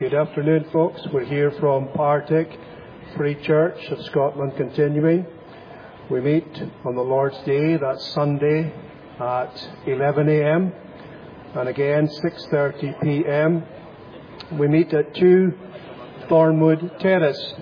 Good afternoon, folks. We're here from Partick Free Church of Scotland Continuing. We meet on the Lord's Day, that's Sunday, at 11 a.m. and again 6:30 p.m. We meet at 2 Thornwood Terrace.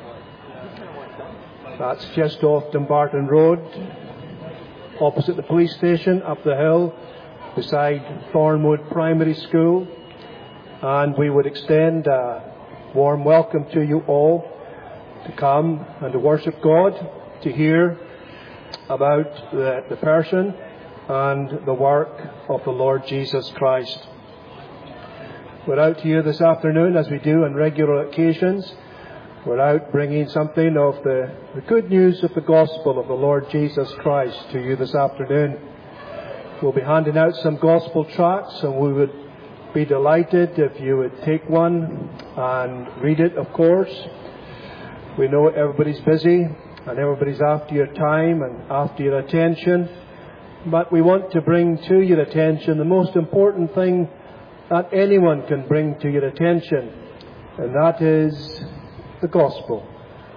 That's just off Dumbarton Road, opposite the police station, up the hill, beside Thornwood Primary School. And we would extend a warm welcome to you all to come and to worship God, to hear about the person and the work of the Lord Jesus Christ. We're out here this afternoon, as we do on regular occasions. We're out bringing something of the good news of the gospel of the Lord Jesus Christ to you this afternoon. We'll be handing out some gospel tracts, and we would be delighted if you would take one and read it, of course. We know everybody's busy and everybody's after your time and after your attention, but we want to bring to your attention the most important thing that anyone can bring to your attention, and that is the gospel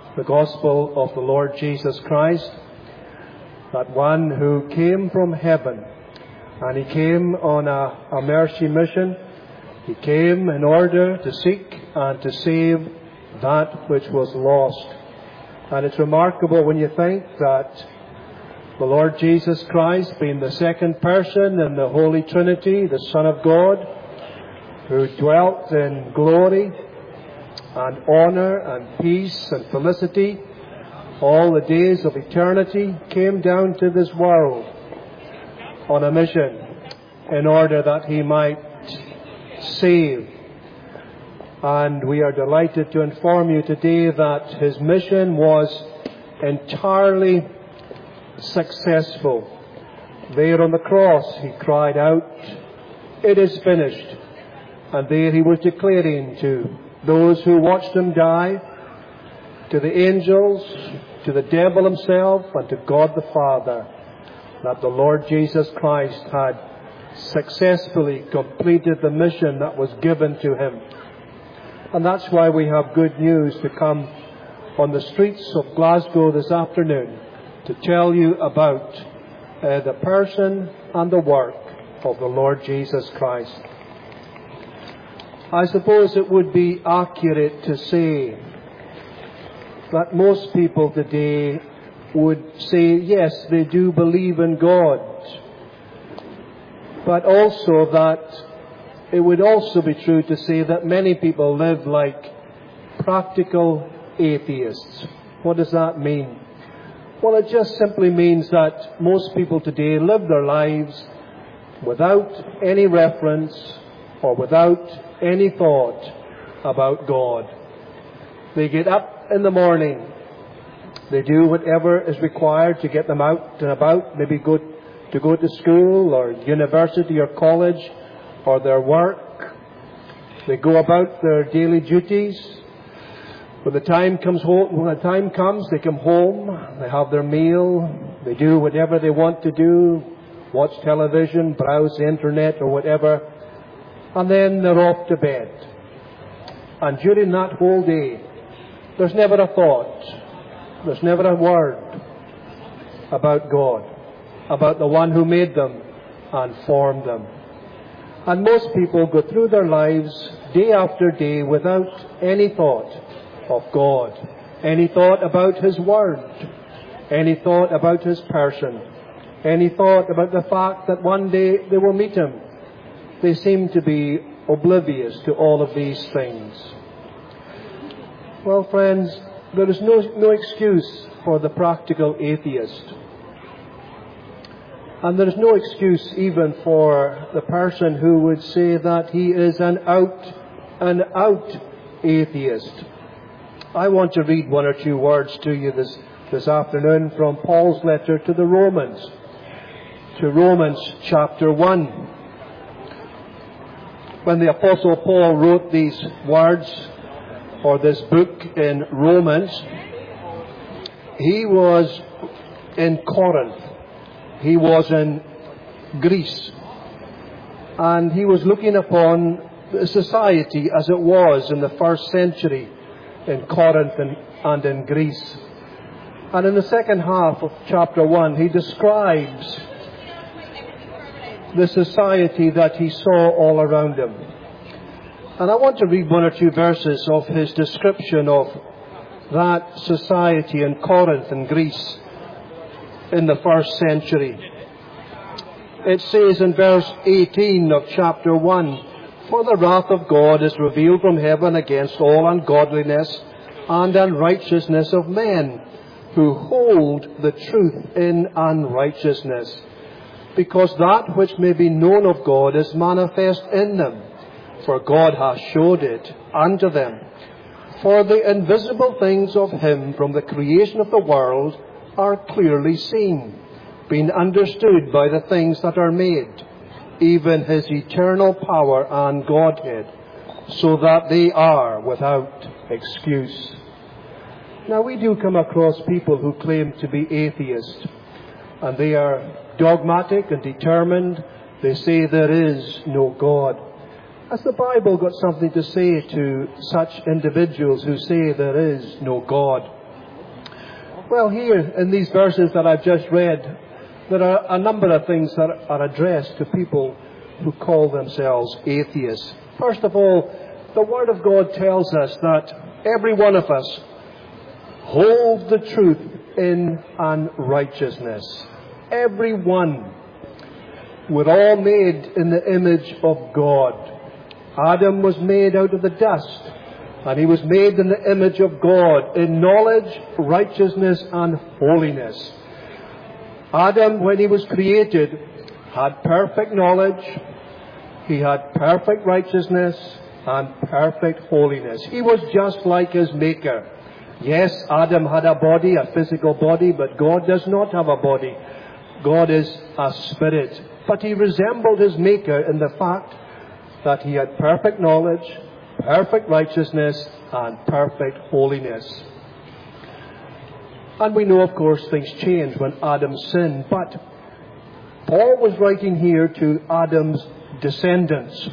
of the Lord Jesus Christ, that one who came from heaven, and he came on a mercy mission. He came in order to seek and to save that which was lost. And it's remarkable when you think that the Lord Jesus Christ, being the second person in the Holy Trinity, the Son of God, who dwelt in glory and honor and peace and felicity all the days of eternity, came down to this world on a mission in order that he might save. And we are delighted to inform you today that his mission was entirely successful. There on the cross he cried out, "It is finished." And there he was declaring to those who watched him die, to the angels, to the devil himself, and to God the Father, that the Lord Jesus Christ had successfully completed the mission that was given to him. And that's why we have good news to come on the streets of Glasgow this afternoon to tell you about the person and the work of the Lord Jesus Christ. I suppose it would be accurate to say that most people today would say, yes, they do believe in God, but also that it would also be true to say that many people live like practical atheists. What does that mean? Well, it just simply means that most people today live their lives without any reference or without any thought about God. They get up in the morning, they do whatever is required to get them out and about, maybe go to school or university or college or their work. They go about their daily duties. When the time comes, they come home, they have their meal, they do whatever they want to do, watch television, browse the internet or whatever, and then they're off to bed. And during that whole day, there's never a thought, there's never a word about God, about the one who made them and formed them. And most people go through their lives day after day without any thought of God, any thought about his word, any thought about his person, any thought about the fact that one day they will meet him. They seem to be oblivious to all of these things. Well, friends, there is no excuse for the practical atheist. And there is no excuse even for the person who would say that he is an out atheist. I want to read one or two words to you this afternoon from Paul's letter to the Romans. To Romans chapter 1. When the Apostle Paul wrote these words, or this book in Romans, he was in Corinth. He was in Greece. And he was looking upon society as it was in the first century in Corinth and in Greece. And in the second half of chapter 1, he describes the society that he saw all around him. And I want to read one or two verses of his description of that society in Corinth and Greece in the first century. It says in verse 18 of chapter 1, "For the wrath of God is revealed from heaven against all ungodliness and unrighteousness of men, who hold the truth in unrighteousness, because that which may be known of God is manifest in them, for God hath showed it unto them. For the invisible things of him from the creation of the world are clearly seen, being understood by the things that are made, even his eternal power and Godhead, so that they are without excuse." Now, we do come across people who claim to be atheists, and they are dogmatic and determined. They say there is no God. Has the Bible got something to say to such individuals who say there is no God? Well, here in these verses that I've just read, there are a number of things that are addressed to people who call themselves atheists. First of all, the Word of God tells us that every one of us hold the truth in unrighteousness. Every one. We're all made in the image of God. Adam was made out of the dust, and he was made in the image of God in knowledge, righteousness, and holiness. Adam, when he was created, had perfect knowledge, he had perfect righteousness, and perfect holiness. He was just like his Maker. Yes, Adam had a body, a physical body, but God does not have a body. God is a spirit. But he resembled his Maker in the fact that he had perfect knowledge, perfect righteousness, and perfect holiness. And we know, of course, things changed when Adam sinned. But Paul was writing here to Adam's descendants.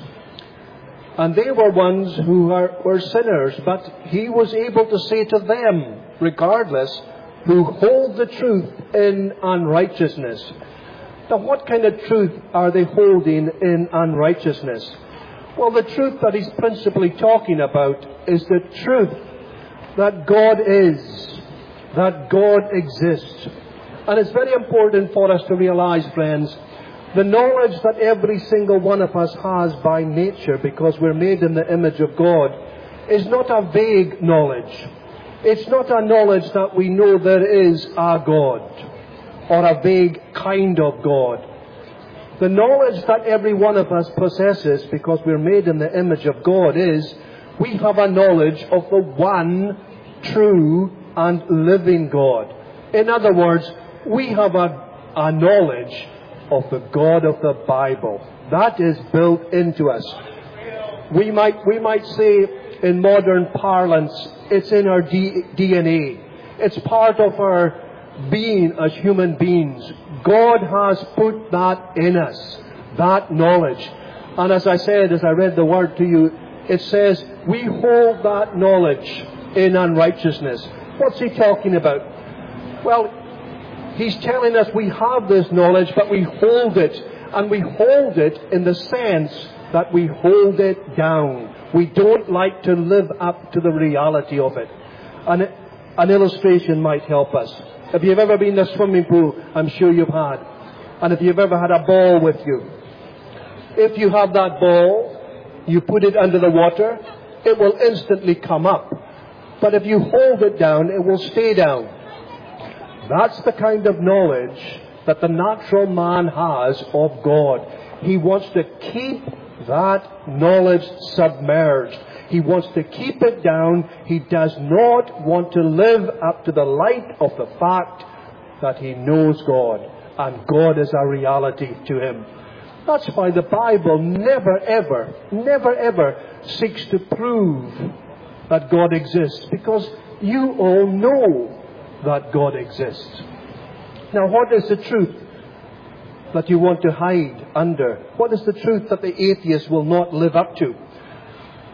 And they were ones who were sinners, but he was able to say to them, regardless, who hold the truth in unrighteousness. Now, what kind of truth are they holding in unrighteousness? Well, the truth that he's principally talking about is the truth that God is, that God exists. And it's very important for us to realize, friends, the knowledge that every single one of us has by nature, because we're made in the image of God, is not a vague knowledge. It's not a knowledge that we know there is a God, or a vague kind of God. The knowledge that every one of us possesses, because we're made in the image of God, is we have a knowledge of the one true and living God. In other words, we have a knowledge of the God of the Bible. That is built into us. We might say in modern parlance, it's in our DNA. It's part of our being as human beings. God has put that in us, that knowledge. And as I said, as I read the word to you, it says we hold that knowledge in unrighteousness. What's he talking about? Well, he's telling us we have this knowledge, but we hold it. And we hold it in the sense that we hold it down. We don't like to live up to the reality of it. An illustration might help us. If you've ever been in a swimming pool, I'm sure you've had. And if you've ever had a ball with you, if you have that ball, you put it under the water, it will instantly come up. But if you hold it down, it will stay down. That's the kind of knowledge that the natural man has of God. He wants to keep that knowledge submerged. He wants to keep it down. He does not want to live up to the light of the fact that he knows God. And God is a reality to him. That's why the Bible never ever seeks to prove that God exists. Because you all know that God exists. Now, what is the truth that you want to hide under? What is the truth that the atheist will not live up to?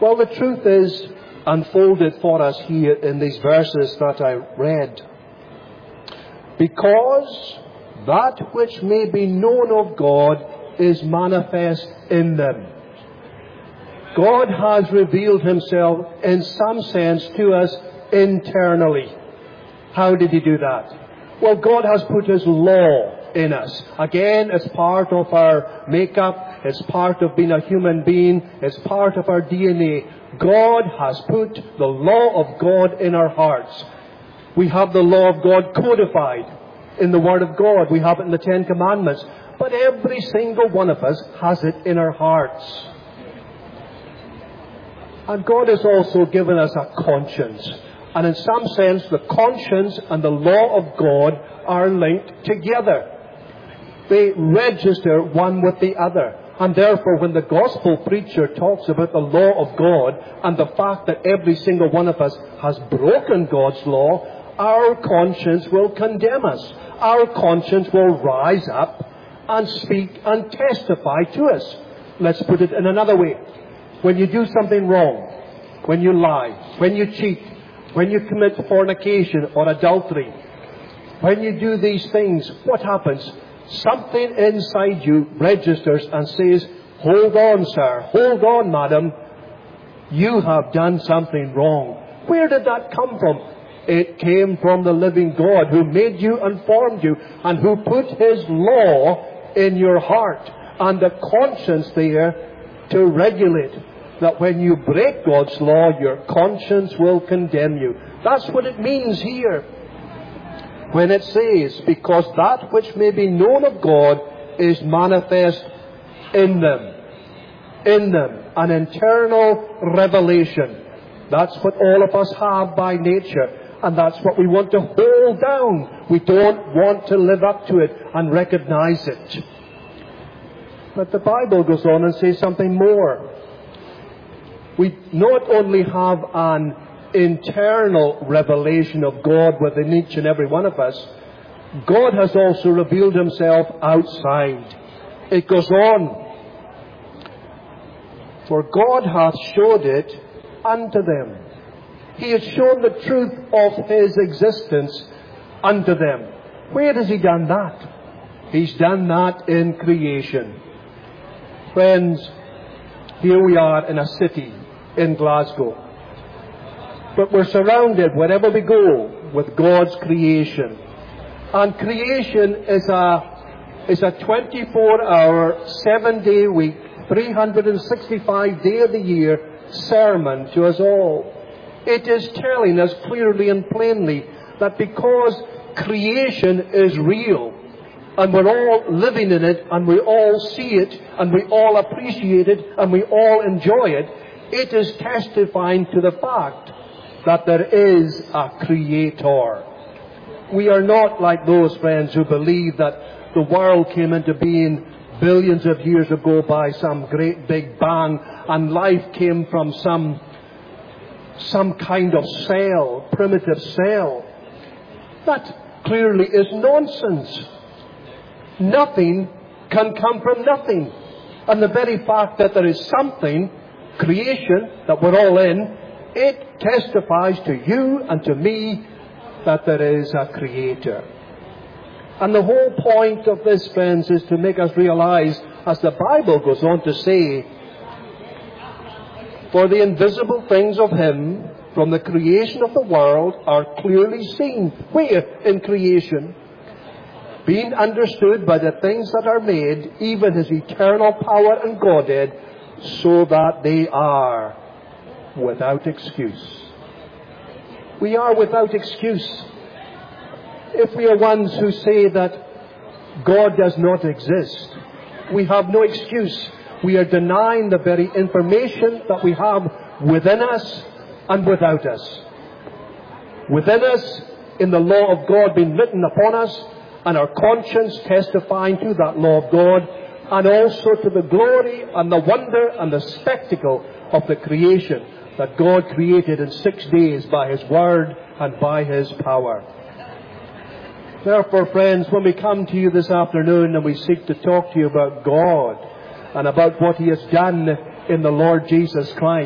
Well, the truth is unfolded for us here in these verses that I read. Because that which may be known of God is manifest in them. God has revealed himself in some sense to us internally. How did he do that? Well, God has put his law in us. Again, it's part of our makeup. It's part of being a human being. It's part of our DNA. God has put the law of God in our hearts. We have the law of God codified in the Word of God. We have it in the Ten Commandments. But every single one of us has it in our hearts. And God has also given us a conscience. And in some sense, the conscience and the law of God are linked together. They register one with the other. And therefore, when the gospel preacher talks about the law of God and the fact that every single one of us has broken God's law, our conscience will condemn us. Our conscience will rise up and speak and testify to us. Let's put it in another way. When you do something wrong, when you lie, when you cheat, when you commit fornication or adultery, when you do these things, what happens? Something inside you registers and says, hold on, sir, hold on, madam, you have done something wrong. Where did that come from? It came from the living God who made you and formed you and who put his law in your heart and the conscience there to regulate that when you break God's law, your conscience will condemn you. That's what it means here when it says, because that which may be known of God is manifest in them. In them. An internal revelation. That's what all of us have by nature. And that's what we want to hold down. We don't want to live up to it and recognize it. But the Bible goes on and says something more. We not only have an internal revelation of God within each and every one of us, God has also revealed himself outside. It goes on. For God hath showed it unto them. He has shown the truth of his existence unto them. Where has he done that? He's done that in creation. Friends, here we are in a city in Glasgow. But we're surrounded, wherever we go, with God's creation. And creation is a 24-hour, 7-day week, 365 day of the year sermon to us all. It is telling us clearly and plainly that because creation is real, and we're all living in it, and we all see it, and we all appreciate it, and we all enjoy it, it is testifying to the fact that there is a Creator. We are not like those friends who believe that the world came into being billions of years ago by some great big bang, and life came from some kind of cell, primitive cell. That clearly is nonsense. Nothing can come from nothing. And the very fact that there is something, creation, that we're all in, it testifies to you and to me that there is a Creator. And the whole point of this, friends, is to make us realize, as the Bible goes on to say, for the invisible things of him from the creation of the world are clearly seen. Where? In creation. Being understood by the things that are made, even his eternal power and Godhead, so that they are without excuse. We are without excuse. If we are ones who say that God does not exist, we have no excuse. We are denying the very information that we have within us and without us. Within us, in the law of God being written upon us, and our conscience testifying to that law of God, and also to the glory and the wonder and the spectacle of the creation that God created in 6 days by his word and by his power. Therefore, friends, when we come to you this afternoon and we seek to talk to you about God and about what he has done in the Lord Jesus Christ,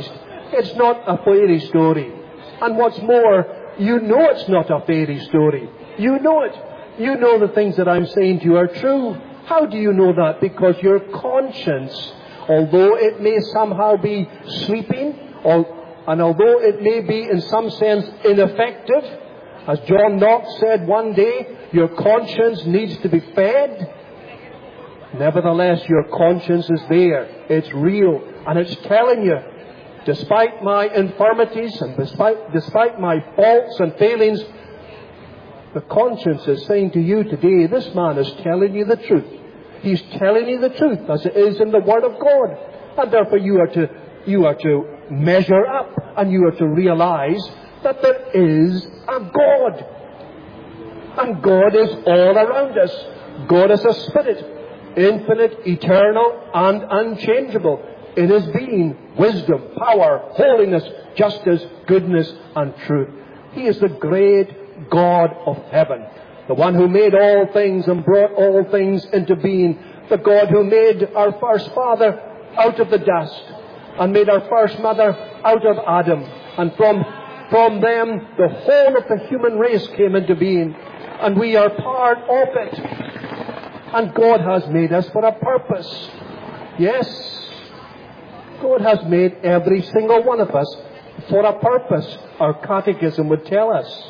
It's not a fairy story. And what's more, you know it's not a fairy story. You know it. You know the things that I'm saying to you are true. How do you know that? Because your conscience, although it may somehow be sleeping, and although it may be in some sense ineffective, as John Knox said one day, your conscience needs to be fed. Nevertheless, your conscience is there. It's real. And it's telling you, despite my infirmities and despite my faults and failings, the conscience is saying to you today, this man is telling you the truth. He's telling you the truth as it is in the Word of God. And therefore you are to measure up, and you are to realize that there is a God. And God is all around us. God is a spirit, infinite, eternal, and unchangeable in His being, wisdom, power, holiness, justice, goodness, and truth. He is the great God of heaven, the one who made all things and brought all things into being, the God who made our first father out of the dust and made our first mother out of Adam, and from them the whole of the human race came into being, and we are part of it. And God has made us for a purpose. Yes, God has made every single one of us for a purpose. Our catechism would tell us.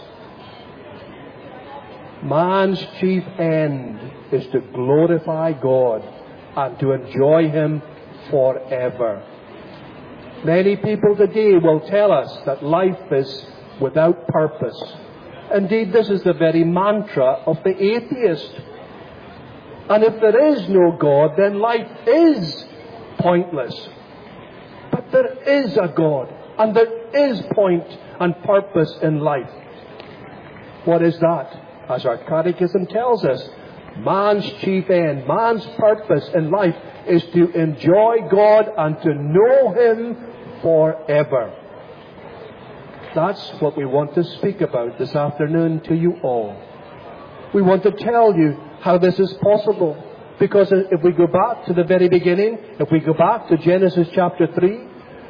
Man's chief end is to glorify God and to enjoy Him forever. Many people today will tell us that life is without purpose. Indeed, this is the very mantra of the atheist. And if there is no God, then life is pointless. But there is a God, and there is point and purpose in life. What is that? As our catechism tells us, man's chief end, man's purpose in life is to enjoy God and to know Him forever. That's what we want to speak about this afternoon to you all. We want to tell you how this is possible. Because if we go back to the very beginning, if we go back to Genesis chapter 3,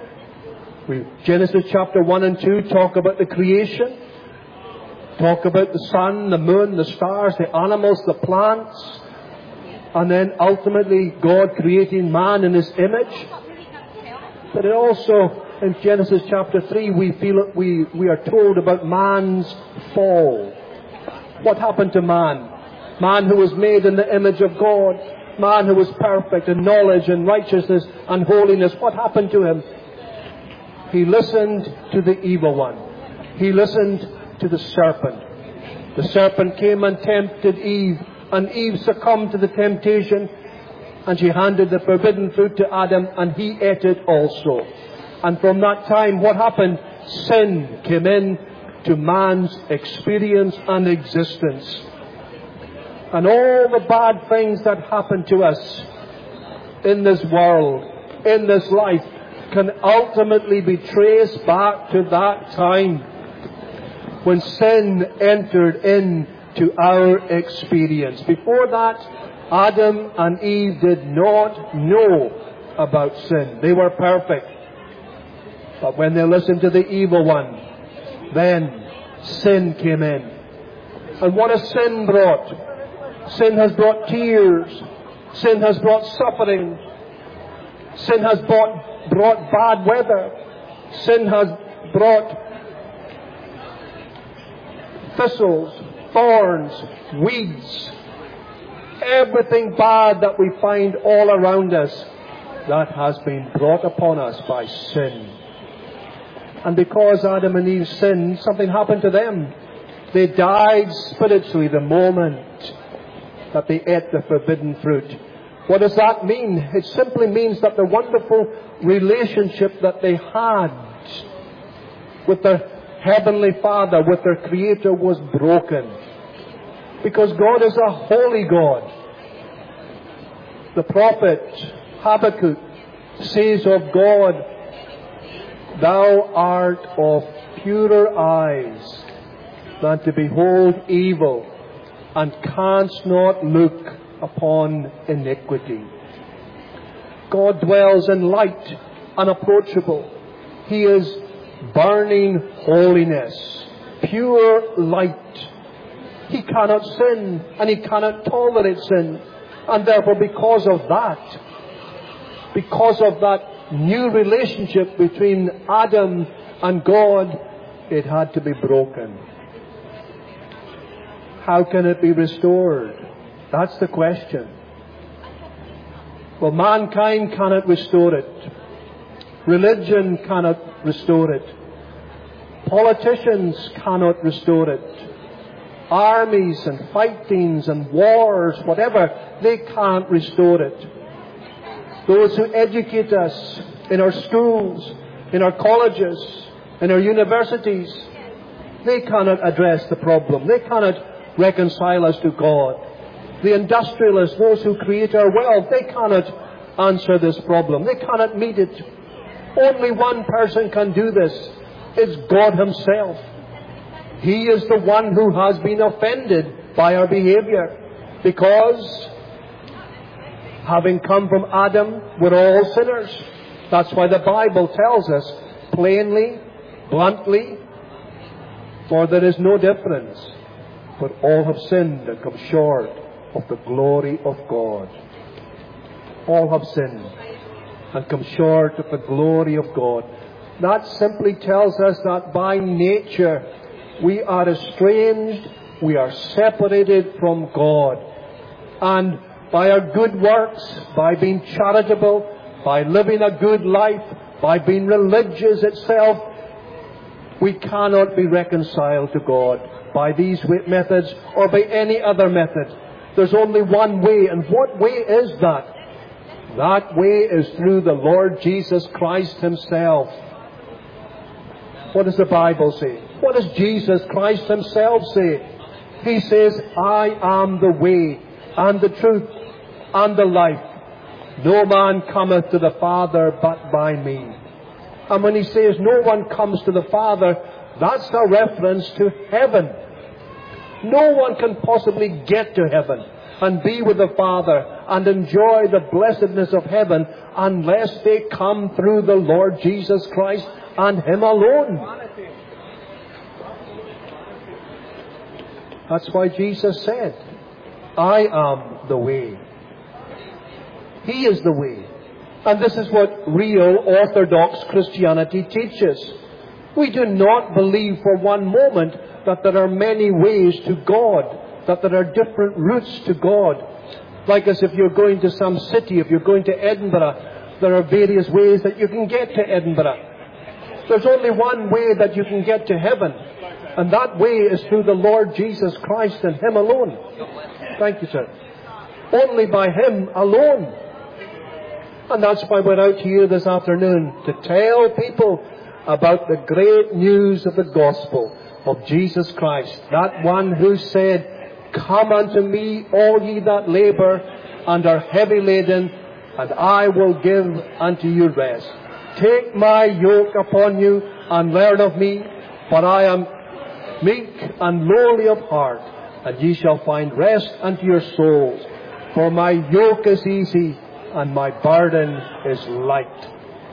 Genesis chapter 1 and 2 talk about the creation, talk about the sun, the moon, the stars, the animals, the plants, and then ultimately God creating man in His image. But it also, in Genesis chapter 3, we are told about man's fall. What happened to man? Man who was made in the image of God. Man who was perfect in knowledge and righteousness and holiness. What happened to him? He listened to the evil one. He listened to the serpent. The serpent came and tempted Eve, and Eve succumbed to the temptation, and she handed the forbidden fruit to Adam, and he ate it also. And from that time, what happened? Sin came in to man's experience and existence. And all the bad things that happen to us in this world, in this life, can ultimately be traced back to that time when sin entered into our experience. Before that, Adam and Eve did not know about sin. They were perfect. But when they listened to the evil one, then sin came in. And what has sin brought? Sin has brought tears. Sin has brought suffering. Sin has brought bad weather. Sin has brought thistles, thorns, weeds. Everything bad that we find all around us, that has been brought upon us by sin. And because Adam and Eve sinned, something happened to them. They died spiritually the moment that they ate the forbidden fruit. What does that mean? It simply means that the wonderful relationship that they had with their Heavenly Father, with their Creator, was broken. Because God is a holy God. The prophet Habakkuk says of God, "Thou art of purer eyes than to behold evil, and canst not look upon iniquity." God dwells in light, unapproachable. He is burning holiness, pure light. He cannot sin, and he cannot tolerate sin. And therefore, because of that new relationship between Adam and God, it had to be broken. How can it be restored? That's the question. Well, mankind cannot restore it. Religion cannot restore it. Politicians cannot restore it. Armies and fightings and wars, whatever, they can't restore it. Those who educate us in our schools, in our colleges, in our universities, they cannot address the problem. They cannot reconcile us to God. The industrialists, those who create our wealth, they cannot answer this problem. They cannot meet it. Only one person can do this. It's God Himself. He is the one who has been offended by our behavior, because having come from Adam, we're all sinners. That's why the Bible tells us plainly, bluntly, for there is no difference, but all have sinned and come short of the glory of God. All have sinned and come short of the glory of God. That simply tells us that by nature we are estranged, we are separated from God. And by our good works, by being charitable, by living a good life, by being religious itself, we cannot be reconciled to God by these methods or by any other method. There's only one way, and what way is that? That way is through the Lord Jesus Christ Himself. What does the Bible say? What does Jesus Christ Himself say? He says, I am the way and the truth and the life. No man cometh to the Father but by me. And when He says no one comes to the Father, that's a reference to heaven. No one can possibly get to heaven and be with the Father and enjoy the blessedness of heaven unless they come through the Lord Jesus Christ and Him alone. That's why Jesus said, I am the way. He is the way. And this is what real Orthodox Christianity teaches. We do not believe for one moment that there are many ways to God, that there are different routes to God. Like as if you're going to some city, if you're going to Edinburgh, there are various ways that you can get to Edinburgh. There's only one way that you can get to heaven, and that way is through the Lord Jesus Christ and Him alone. Thank you, sir. Only by Him alone. And that's why we're out here this afternoon, to tell people about the great news of the gospel of Jesus Christ. That one who said, Come unto me, all ye that labour and are heavy laden, and I will give unto you rest. Take my yoke upon you and learn of me, for I am meek and lowly of heart, and ye shall find rest unto your souls. For my yoke is easy and my burden is light.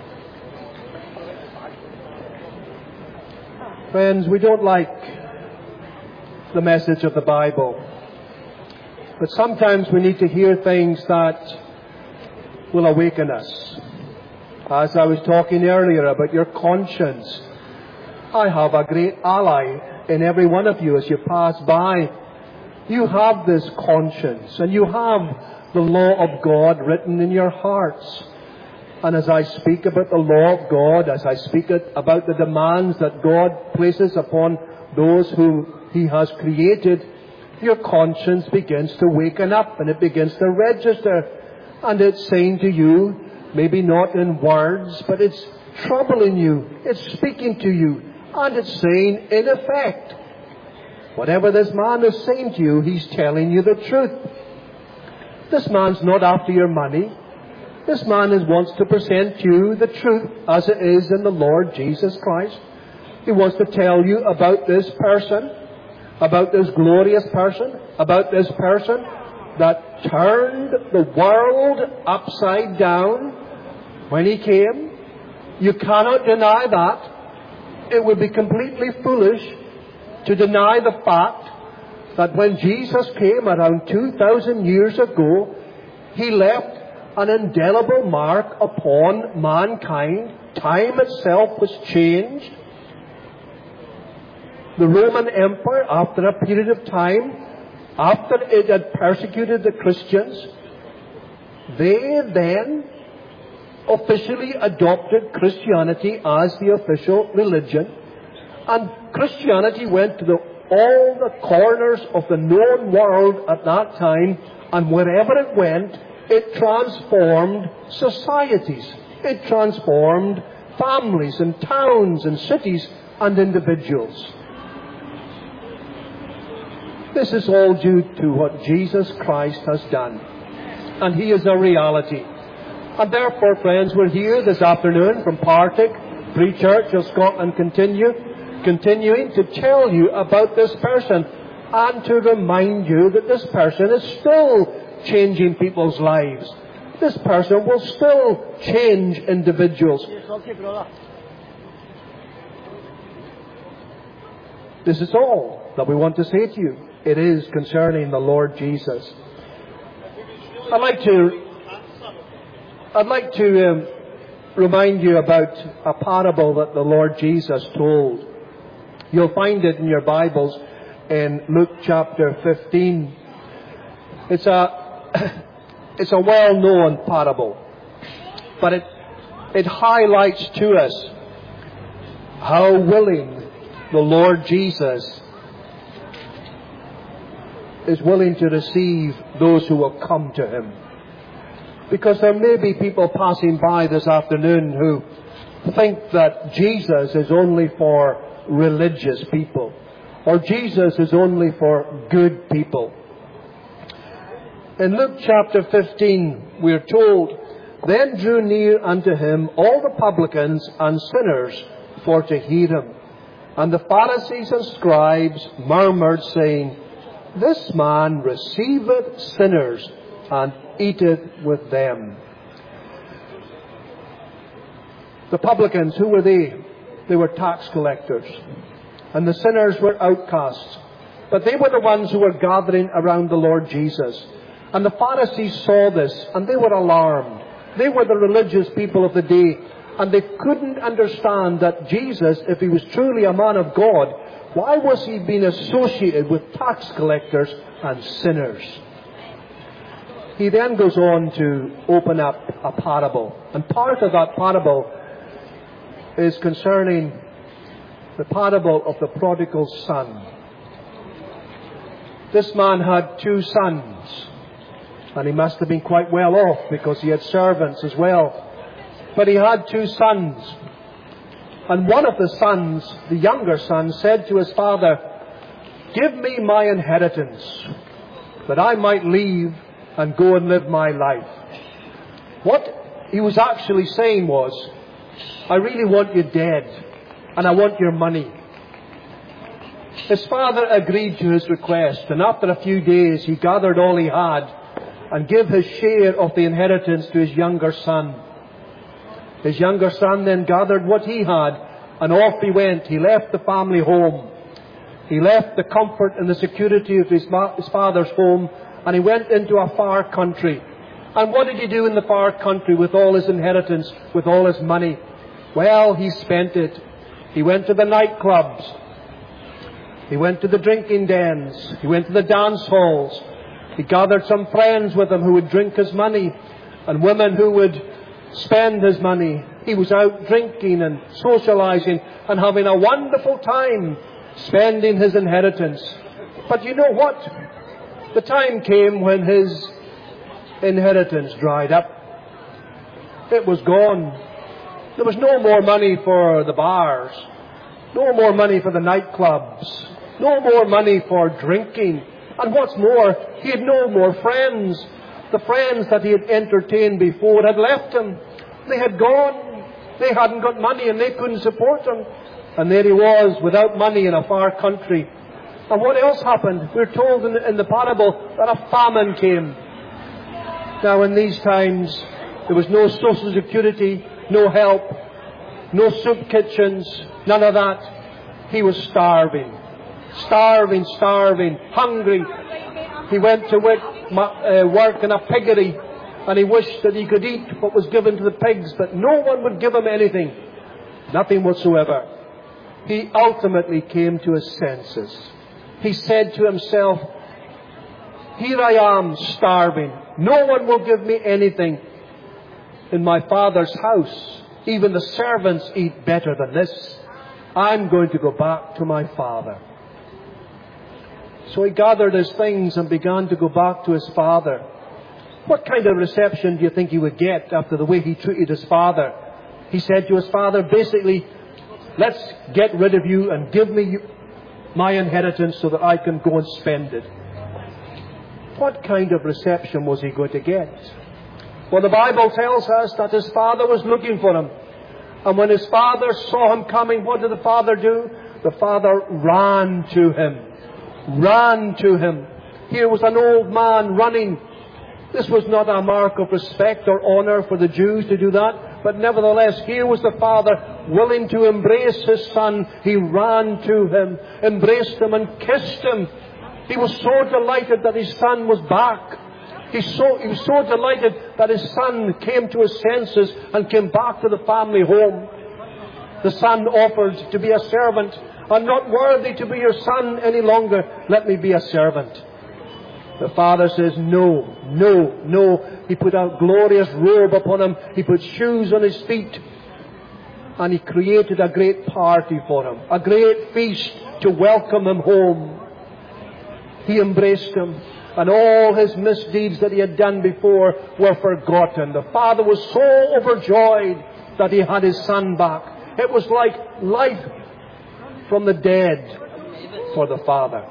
Friends, we don't like the message of the Bible, but sometimes we need to hear things that will awaken us. As I was talking earlier about your conscience, I have a great ally in every one of you as you pass by. You have this conscience, and you have the law of God written in your hearts. And as I speak about the law of God, as I speak about the demands that God places upon those who He has created, your conscience begins to waken up and it begins to register. And it's saying to you, maybe not in words, but it's troubling you. It's speaking to you. And it's saying, in effect, whatever this man is saying to you, he's telling you the truth. This man's not after your money. This man wants to present you the truth as it is in the Lord Jesus Christ. He wants to tell you about this person, about this glorious person, about this person that turned the world upside down when He came. You cannot deny that. It would be completely foolish to deny the fact that when Jesus came around 2,000 years ago, He left an indelible mark upon mankind. Time itself was changed. The Roman Empire, after a period of time, after it had persecuted the Christians, they then officially adopted Christianity as the official religion. And Christianity went to all the corners of the known world at that time, and wherever it went, it transformed societies. It transformed families and towns and cities and individuals. This is all due to what Jesus Christ has done. And He is a reality. And therefore, friends, we're here this afternoon from Partick Free Church of Scotland continuing to tell you about this person and to remind you that this person is still changing people's lives. This person will still change individuals. This is all that we want to say to you. It is concerning the Lord Jesus. I'd like to remind you about a parable that the Lord Jesus told. You'll find it in your Bibles in Luke chapter 15. It's a well-known parable, but it highlights to us how willing the Lord Jesus is willing to receive those who will come to Him. Because there may be people passing by this afternoon who think that Jesus is only for religious people, or Jesus is only for good people. In Luke chapter 15, we are told, "Then drew near unto Him all the publicans and sinners for to hear Him. And the Pharisees and scribes murmured, saying, This man receiveth sinners, and eateth with them." The publicans, who were they? They were tax collectors. And the sinners were outcasts. But they were the ones who were gathering around the Lord Jesus. And the Pharisees saw this, and they were alarmed. They were the religious people of the day. And they couldn't understand that Jesus, if He was truly a man of God, why was He being associated with tax collectors and sinners? He then goes on to open up a parable. And part of that parable is concerning the parable of the prodigal son. This man had 2 sons. And he must have been quite well off because he had servants as well. But he had 2 sons. And one of the sons, the younger son, said to his father, "Give me my inheritance, that I might leave and go and live my life." What he was actually saying was, "I really want you dead, and I want your money." His father agreed to his request, and after a few days he gathered all he had and gave his share of the inheritance to his younger son. His younger son then gathered what he had, and off he went. He left the family home. He left the comfort and the security of his father's home, and he went into a far country. And what did he do in the far country with all his inheritance, with all his money? Well, he spent it. He went to the nightclubs. He went to the drinking dens. He went to the dance halls. He gathered some friends with him who would drink his money, and women who would spend his money. He was out drinking and socializing and having a wonderful time spending his inheritance. But you know what? The time came when his inheritance dried up. It was gone. There was no more money for the bars, no more money for the nightclubs, no more money for drinking. And what's more, he had no more friends. The friends that he had entertained before had left him. They had gone. They hadn't got money and they couldn't support him. And there he was without money in a far country. And what else happened? We're told in the parable that a famine came. Now in these times, there was no social security, no help. No soup kitchens, none of that. He was starving. Starving, hungry. He went to work in a piggery, and he wished that he could eat what was given to the pigs, but no one would give him anything. Nothing whatsoever. He ultimately came to his senses. He said to himself, here I am starving. No one will give me anything. In my Father's house, even the servants eat better than this. I'm going to go back to my Father. So he gathered his things and began to go back to his father. What kind of reception do you think he would get after the way he treated his father? He said to his father, basically, let's get rid of you and give me my inheritance so that I can go and spend it. What kind of reception was he going to get? Well, the Bible tells us that his father was looking for him. And when his father saw him coming, what did the father do? The father ran to him. Ran to him. Here was an old man running. This was not a mark of respect or honor for the Jews to do that. But nevertheless, here was the father willing to embrace his son. He ran to him, embraced him and kissed him. He was so delighted that his son was back. He was so delighted that his son came to his senses and came back to the family home. The son offered to be a servant. I'm not worthy to be your son any longer. Let me be a servant. The father says, no, no, no. He put a glorious robe upon him. He put shoes on his feet. And he created a great party for him. A great feast to welcome him home. He embraced him. And all his misdeeds that he had done before were forgotten. The father was so overjoyed that he had his son back. It was like life from the dead for the father.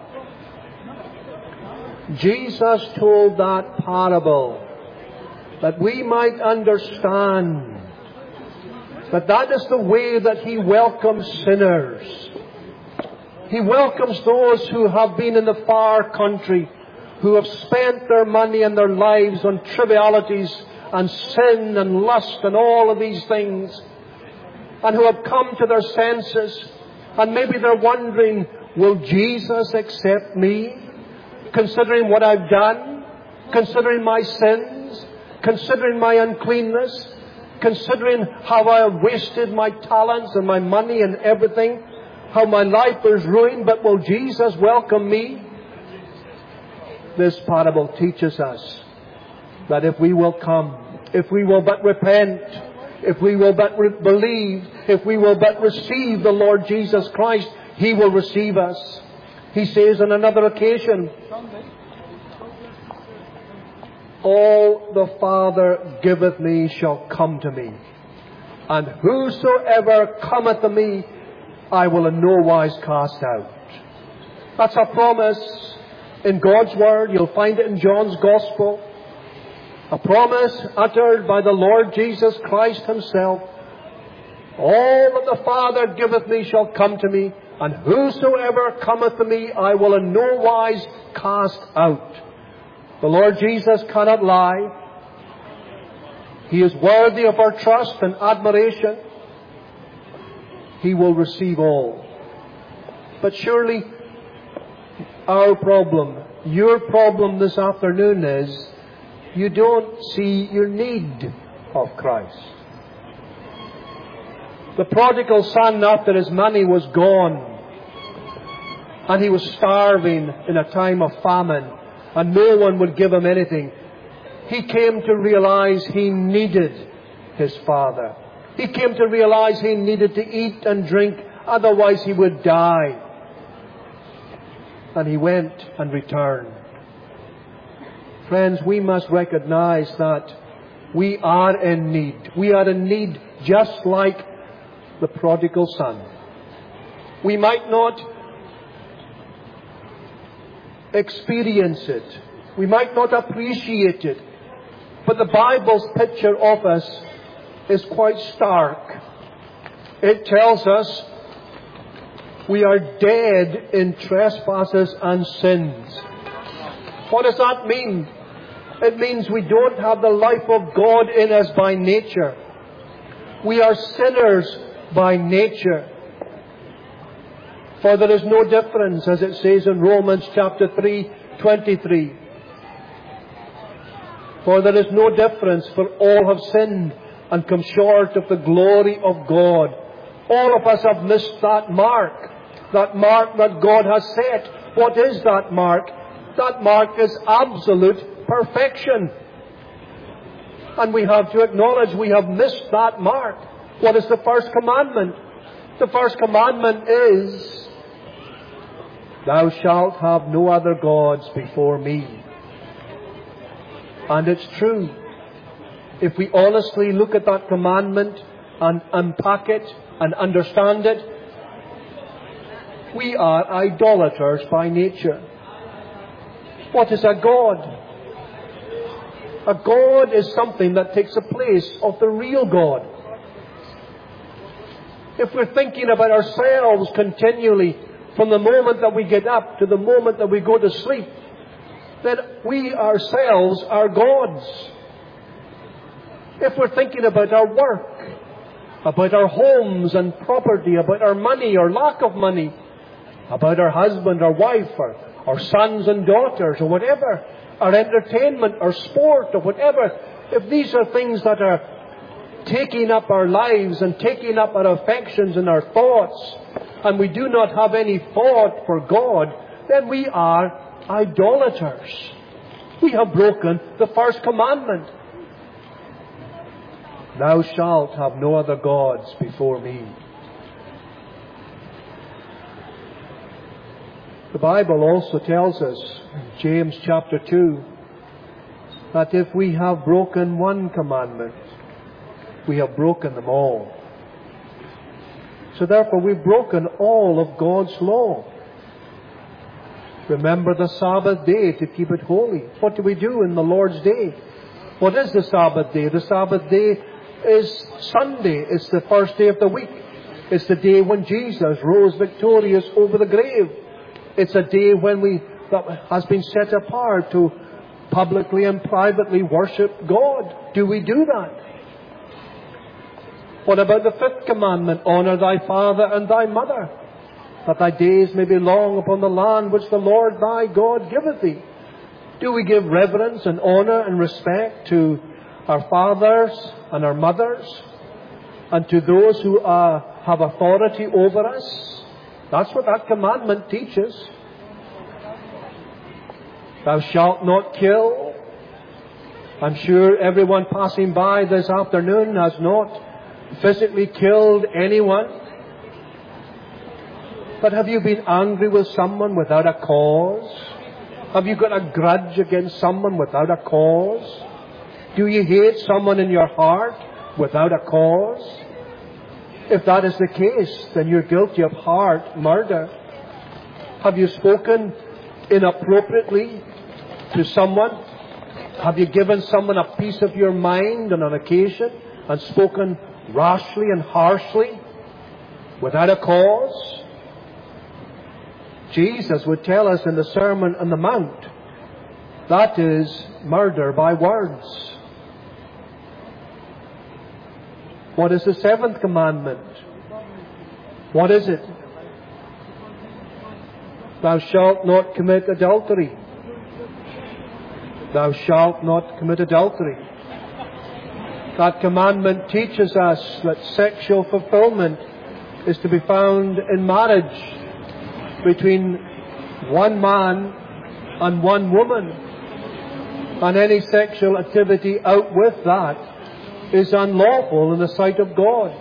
Jesus told that parable that we might understand that that is the way that he welcomes sinners. He welcomes those who have been in the far country, who have spent their money and their lives on trivialities and sin and lust and all of these things, and who have come to their senses, and maybe they're wondering, will Jesus accept me? Considering what I've done, considering my sins, considering my uncleanness, considering how I have wasted my talents and my money and everything, how my life is ruined, but will Jesus welcome me? This parable teaches us that if we will come, if we will but repent, if we will but believe, if we will but receive the Lord Jesus Christ, He will receive us. He says on another occasion, all the Father giveth me shall come to me, and whosoever cometh to me, I will in no wise cast out. That's a promise in God's Word. You'll find it in John's Gospel. A promise uttered by the Lord Jesus Christ Himself. All that the Father giveth me shall come to me, and whosoever cometh to me, I will in no wise cast out. The Lord Jesus cannot lie. He is worthy of our trust and admiration. He will receive all. But surely our problem, your problem this afternoon is you don't see your need of Christ. The prodigal son, after his money was gone, and he was starving in a time of famine, and no one would give him anything, he came to realize he needed his father. He came to realize he needed to eat and drink, otherwise he would die. And he went and returned. Friends, we must recognize that we are in need. We are in need just like the prodigal son. We might not experience it. We might not appreciate it. But the Bible's picture of us is quite stark. It tells us we are dead in trespasses and sins. What does that mean? It means we don't have the life of God in us by nature. We are sinners by nature. For there is no difference, as it says in Romans chapter 3:23. For there is no difference, for all have sinned and come short of the glory of God. All of us have missed that mark that God has set. What is that mark? That mark is absolute perfection. And we have to acknowledge we have missed that mark. What is the first commandment? The first commandment is, "Thou shalt have no other gods before me." And it's true. If we honestly look at that commandment and unpack it and understand it, we are idolaters by nature. What is a god? A god is something that takes the place of the real God. If we're thinking about ourselves continually from the moment that we get up to the moment that we go to sleep, then we ourselves are gods. If we're thinking about our work, about our homes and property, about our money or lack of money, about our husband or wife or our sons and daughters or whatever, our entertainment or sport or whatever, if these are things that are taking up our lives and taking up our affections and our thoughts, and we do not have any thought for God, then we are idolaters. We have broken the first commandment. "Thou shalt have no other gods before me." The Bible also tells us, in James chapter 2, that if we have broken one commandment, we have broken them all. So therefore we've broken all of God's law. Remember the Sabbath day to keep it holy. What do we do in the Lord's day? What is the Sabbath day? The Sabbath day is Sunday. It's the first day of the week. It's the day when Jesus rose victorious over the grave. It's a day that has been set apart to publicly and privately worship God. Do we do that? What about the fifth commandment? "Honour thy father and thy mother, that thy days may be long upon the land which the Lord thy God giveth thee." Do we give reverence and honour and respect to our fathers and our mothers and to those who have authority over us? That's what that commandment teaches. "Thou shalt not kill." I'm sure everyone passing by this afternoon has not physically killed anyone. But have you been angry with someone without a cause? Have you got a grudge against someone without a cause? Do you hate someone in your heart without a cause? If that is the case, then you're guilty of heart murder. Have you spoken inappropriately to someone? Have you given someone a piece of your mind on an occasion and spoken rashly and harshly without a cause? Jesus would tell us in the Sermon on the Mount, that is murder by words. What is the seventh commandment? What is it? "Thou shalt not commit adultery." Thou shalt not commit adultery. That commandment teaches us that sexual fulfillment is to be found in marriage between one man and one woman. And any sexual activity out with that is unlawful in the sight of God.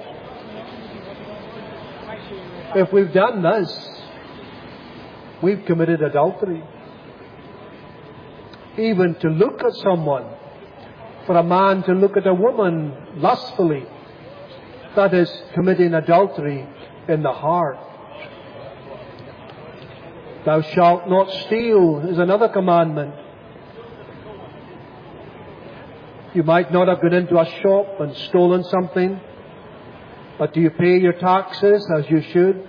If we've done this, we've committed adultery. Even to look at someone, for a man to look at a woman lustfully, that is committing adultery in the heart. "Thou shalt not steal" is another commandment. You might not have gone into a shop and stolen something, but do you pay your taxes as you should?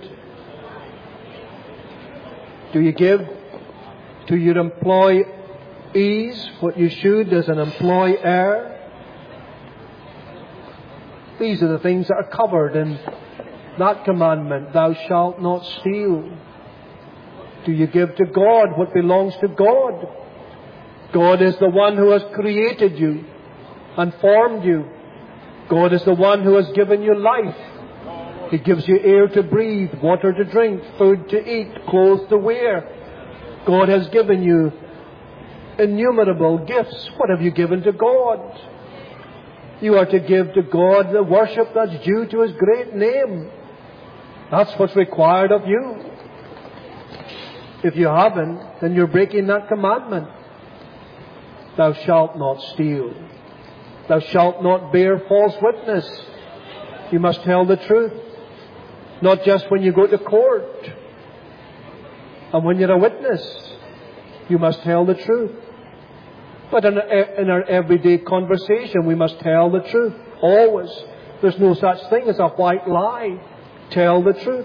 Do you give to your employees what you should as an employer? These are the things that are covered in that commandment, thou shalt not steal? Do you give to God what belongs to God? God is the one who has created you and formed you. God is the one who has given you life. He gives you air to breathe, water to drink, food to eat, clothes to wear. God has given you innumerable gifts. What have you given to God? You are to give to God the worship that's due to His great name. That's what's required of you. If you haven't, then you're breaking that commandment. Thou shalt not steal. Thou shalt not bear false witness. You must tell the truth. Not just when you go to court and when you're a witness. You must tell the truth. But in our everyday conversation, we must tell the truth. Always. There's no such thing as a white lie. Tell the truth.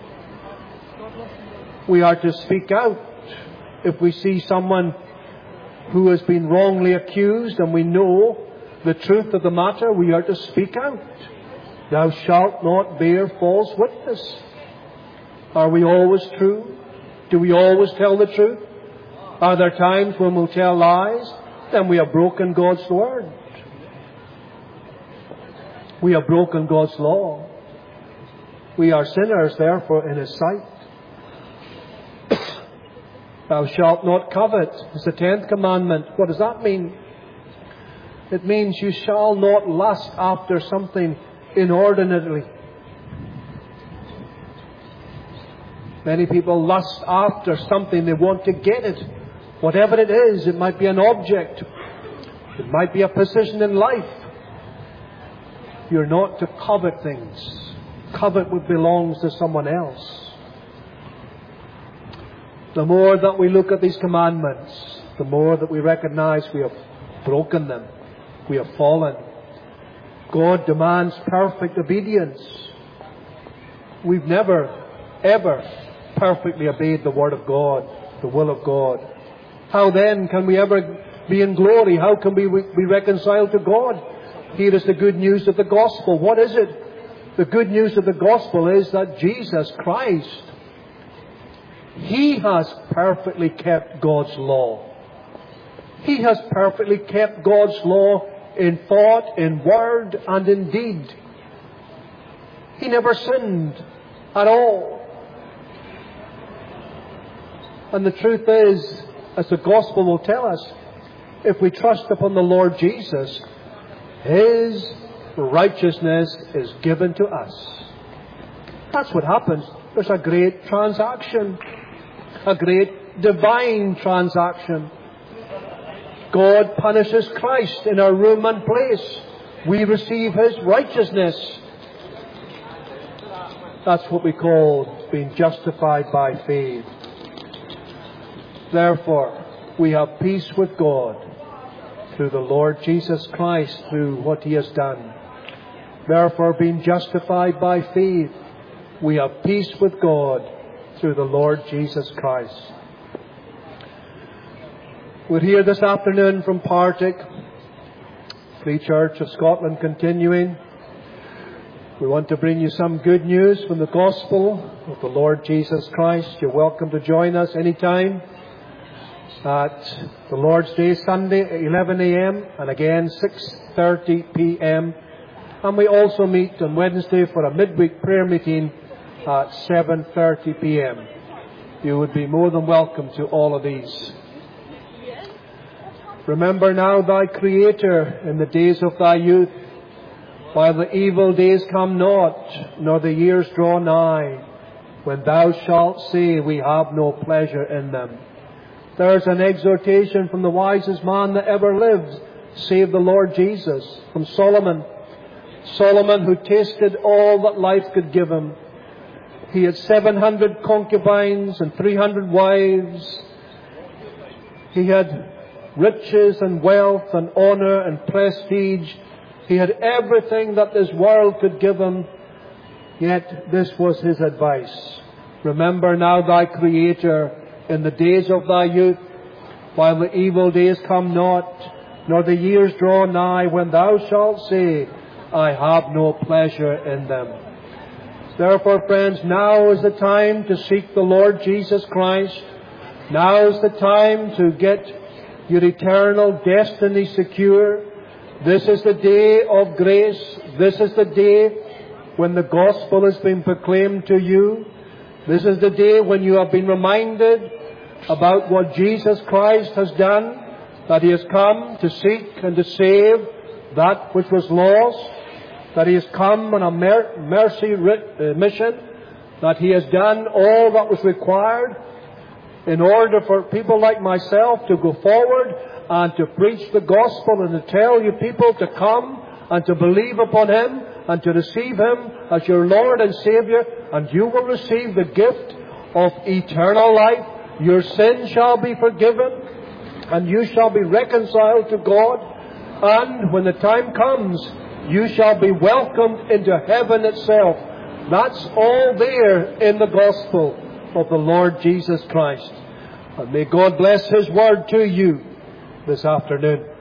We are to speak out. If we see someone who has been wrongly accused and we know the truth of the matter, we are to speak out. Thou shalt not bear false witness. Are we always true? Do we always tell the truth? Are there times when we'll tell lies? Then we have broken God's word. We have broken God's law. We are sinners, therefore, in His sight. Thou shalt not covet. It's the 10th commandment. What does that mean? It means you shall not lust after something inordinately. Many people lust after something. They want to get it. Whatever it is, it might be an object. It might be a position in life. You're not to covet things. Covet what belongs to someone else. The more that we look at these commandments, the more that we recognize we have broken them. We have fallen. God demands perfect obedience. We've never, ever perfectly obeyed the Word of God, the will of God. How then can we ever be in glory? How can we be reconciled to God? Here is the good news of the gospel. What is it? The good news of the gospel is that Jesus Christ, He has perfectly kept God's law. He has perfectly kept God's law in thought, in word, and in deed. He never sinned at all. And the truth is, as the gospel will tell us, if we trust upon the Lord Jesus, His righteousness is given to us. That's what happens. There's a great transaction. A great divine transaction. God punishes Christ in our room and place. We receive His righteousness. That's what we call being justified by faith. Therefore, we have peace with God through the Lord Jesus Christ, through what He has done. Therefore, being justified by faith, we have peace with God through the Lord Jesus Christ. We're here this afternoon from Partick, Free Church of Scotland continuing. We want to bring you some good news from the gospel of the Lord Jesus Christ. You're welcome to join us anytime at the Lord's Day Sunday at 11 a.m. and again 6:30 p.m. And we also meet on Wednesday for a midweek prayer meeting at 7:30 p.m. You would be more than welcome to all of these. Remember now thy Creator in the days of thy youth, while the evil days come not, nor the years draw nigh, when thou shalt say, we have no pleasure in them. There's an exhortation from the wisest man that ever lived, save the Lord Jesus, from Solomon. Solomon, who tasted all that life could give him. He had 700 concubines and 300 wives. He had riches and wealth and honor and prestige. He had everything that this world could give him. Yet this was his advice. Remember now thy Creator in the days of thy youth, while the evil days come not, nor the years draw nigh, when thou shalt say, I have no pleasure in them. Therefore, friends, now is the time to seek the Lord Jesus Christ. Now is the time to get your eternal destiny secure. This is the day of grace. This is the day when the gospel has been proclaimed to you. This is the day when you have been reminded about what Jesus Christ has done, that He has come to seek and to save that which was lost, that He has come on a mercy mission, that He has done all that was required in order for people like myself to go forward and to preach the gospel and to tell you people to come and to believe upon Him and to receive Him as your Lord and Saviour, and you will receive the gift of eternal life. Your sins shall be forgiven and you shall be reconciled to God, and when the time comes, you shall be welcomed into heaven itself. That's all there in the gospel of the Lord Jesus Christ. And may God bless His word to you this afternoon.